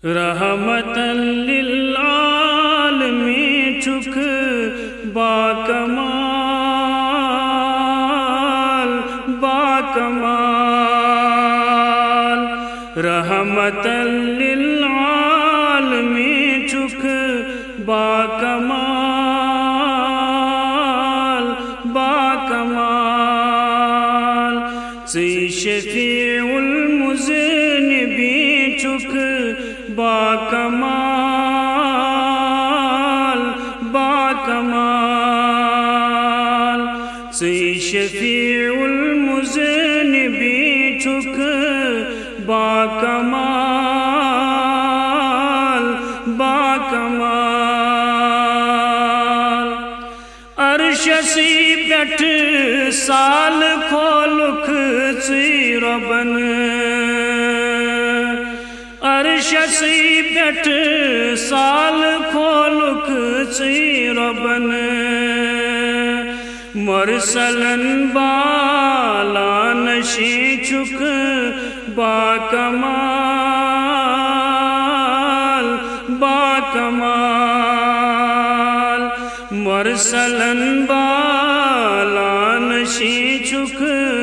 رحمتاً للعالمین چک باکمال باکمال رحمتاً للعالمین چک باکمال باکمال سی شفیع المذنبین چک باکمال باکمال سی شفیع المذنبین چک باکمال باکمال عرش سی بیٹھ سال کھولک سی ربن عرش سی بیٹھ سال کھولک سی ربن مرسلن بالا نشی چک باکمال باکمال مرسلن بالا نشی چک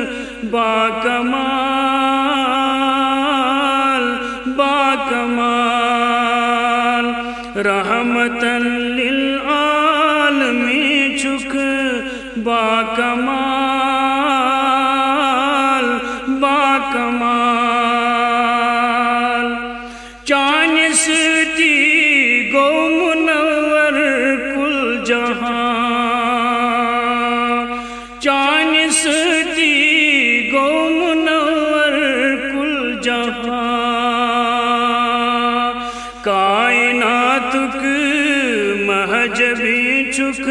باکمال باکمال رحمتاً للعالمین چک باکمال باکمال چانستی گو منور کل جہاں چانستی گو منور کل جہاں کائنات مہجبی چک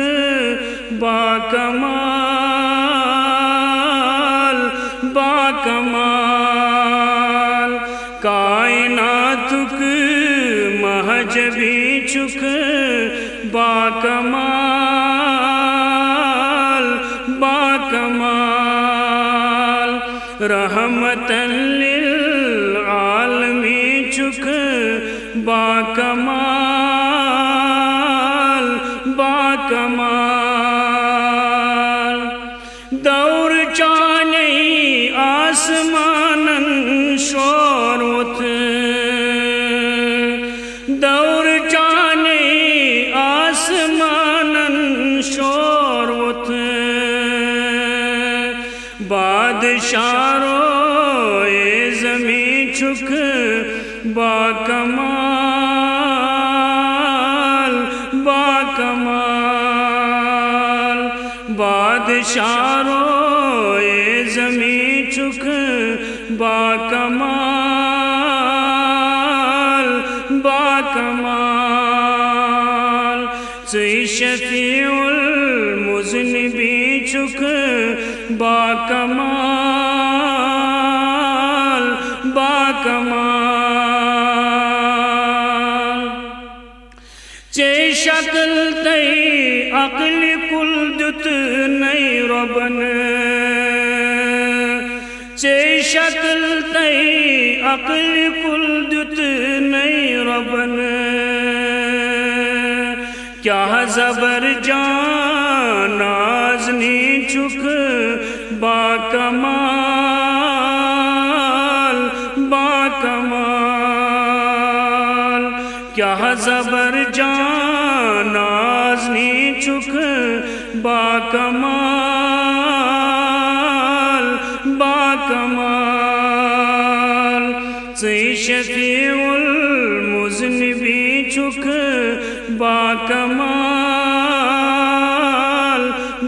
باکمال باکمال کائنات مہجبی چک باکمال باکمال رحمتاً للعالمین چک باکمال باکمال دور چانی آسمانن شوروت دور چانی آسمانن شوروت بادشاہ روئے زمین چک باکمال باکمال بادشاہ روئے زمین چک باکمال باکمال سی شفیع المذنبین چک باکمال باکمال چے شکل تی عقل کل دت نئی ربن چے شکل تی عقل کل دت نئی ربن کیا زبر جان نازنی چک باکمال باکمال کیا زبر جان نازنی چک باکمال باکمال سی شفیع المذنبین چک باکمال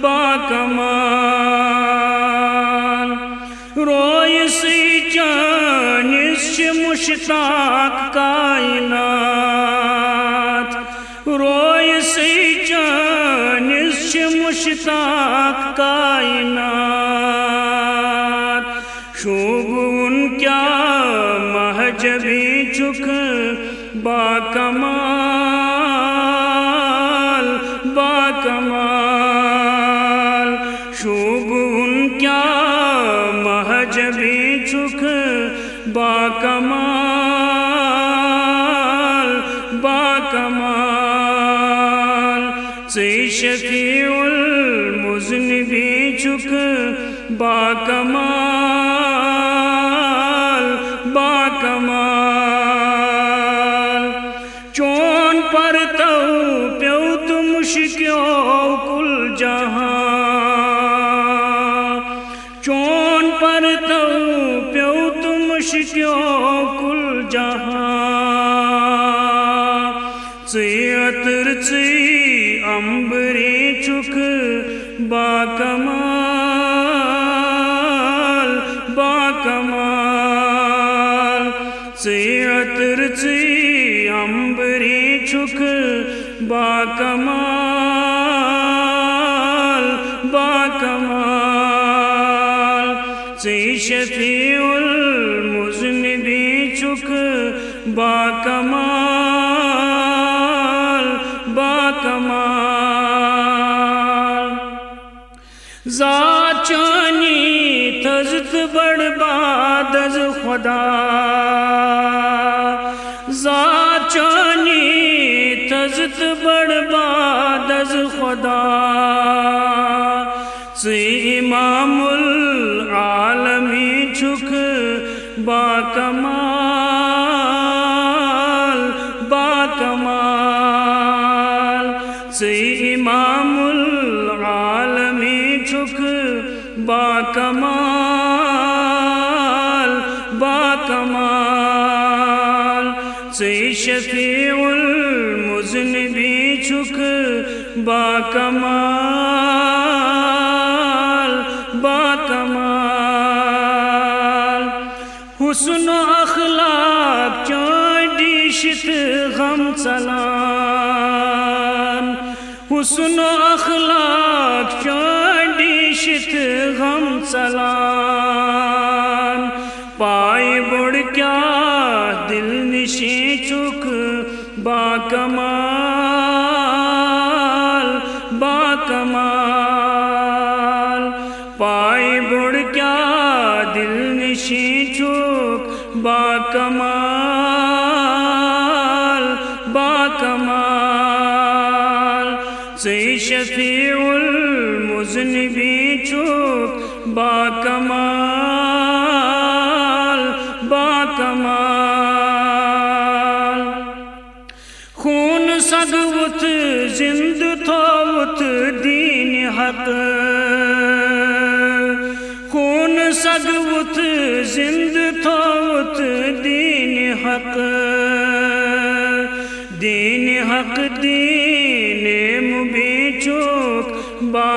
باکمال روی سی جانس مشتاق کائنات روی سی جانس مشتاق کائنات شوبون کیا مہجبی چک باکمال باکمال شوبون کیا مہجبی چک باکمال سے شفیع المذنبین چک با کمال با کمال چون پر تو پیوت مشکیو کل جہاں چون پر تو پیوت مشکیو کل جہاں سے عطر سے امبری چک با کمال با کمال سے عطر سے امبری چک با کمال با کمال سے شفیع المذنبین چک با کمال با کمال ذات چانی تزت برباد از خدا ذات چانی تزت برباد از خدا سے امام العالمین چک با کمال با کمال سے امام العالمین چک با کمال با کمال سے شفیع المذنبین چک با کمال با کمال حسن و اخلاق چاندی شت غم سلام حسن و اخلاق چاندی شت غم سلام پائے بڑھ کیا دل نشی چک با کمال با کمال پائے بڑھ کیا دل نشی چک با کمال با کمال سے شفیع المذنبین چک با کمال با کمال خون سگوت زند تھوت دین حق خون سگوت زند تھوت دین حق دین حق دین مبین چک با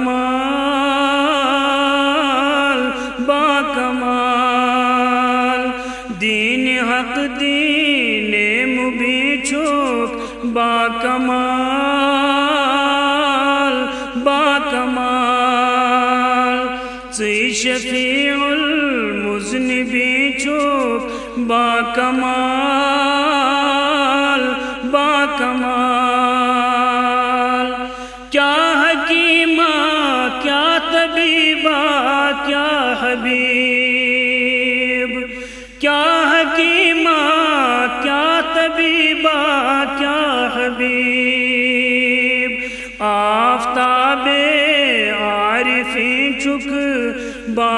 کمال با کمال دین حق دین مبین چک با کمال با کمال سے شفیع المذنبین چک با کمال با کمال کیا حکیمہ کیا طبیبہ کیا حبیب کیا حکیمہ کیا طبیبہ کیا حبیب آفتاب عارفین چک با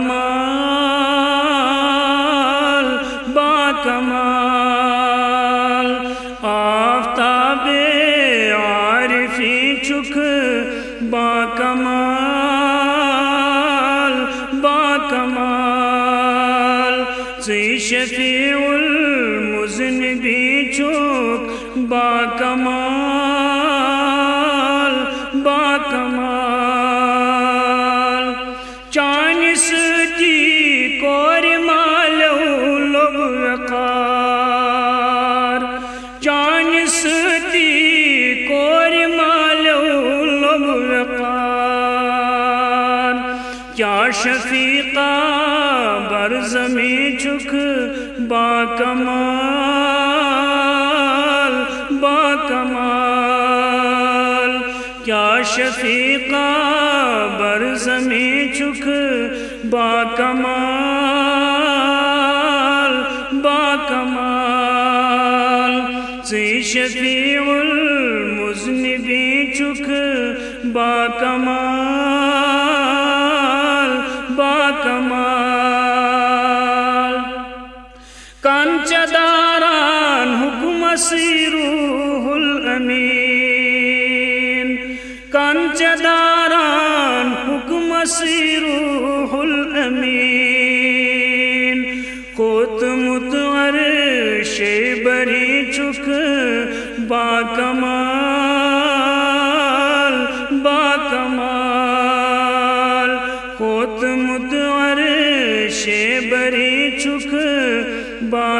کمال با کمال آفتاب عارفین چک با کمال با کمال سے شفیع المذنبین چک با کمال با کمال چانس دی کور مالو لب وقار چانس دی کور مالو لب وقار کیا شفیقہ بر زمین چک با کمال با کمال کیا شفیقہ بر زمین چک با کمال با کمال سے شفیع المذنبین چک با کمال با کمال کانچ داران حکم سی روح الامین کانچ داران حکم سی روح الامین قوت متعرش بری چک با کمال با کمال قوت متعرش بری چک با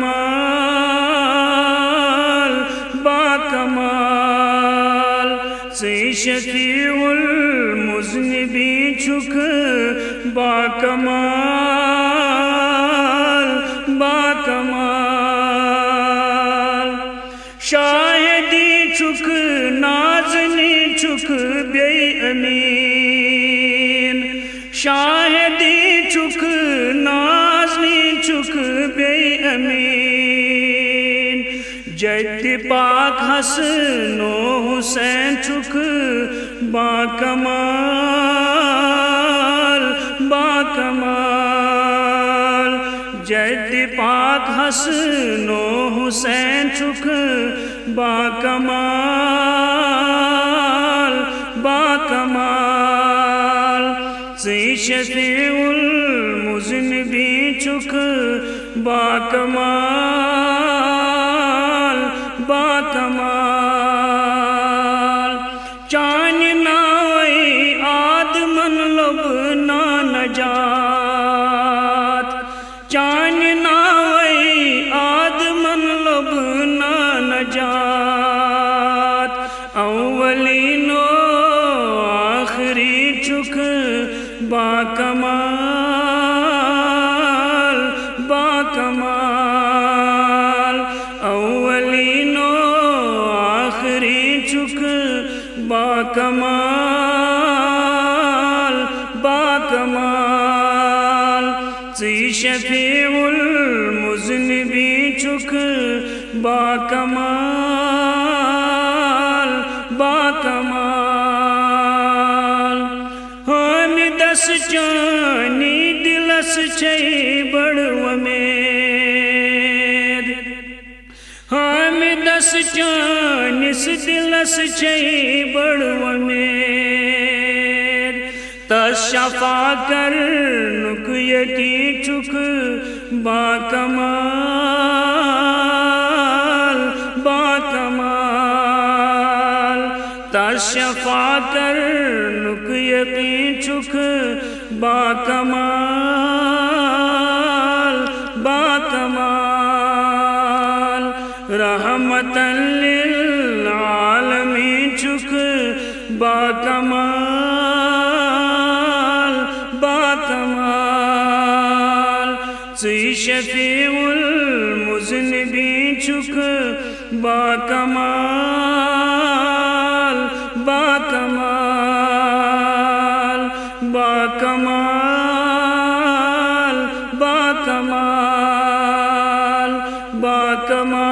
کمال با کمال سی شفیع المذنبی چک با کمال با کمال شاہدی چک نازنی چک بے امین شاہدی چک نازنی چک بے امین جد پاک حسن و حسین چک با کمال با کمال جد پاک حسن و حسین چک با کمال با کمال سی شفیع المذنبی چک با کمال با کمال چان ناوی آدمن لبنا نجات چان ناوی آدمن لبنا نجات اولین و آخری چک با کمال با کمال اولین و آخری چک با کمال با کمال سی شفیع المذنبی چک با کمال با کمال حامدس چانی دلس چی بڑ امید حامدس چانس دلس چی بڑ امید تس شفا کر نک یکی چک با کمال با کمال تس شفا کر نک یکی چک با کمال با کمال رحمتا للعالمین چک با کمال با کمال سی شفیع المذنبی چک با کمال با کمال با کمال با کمال با کمال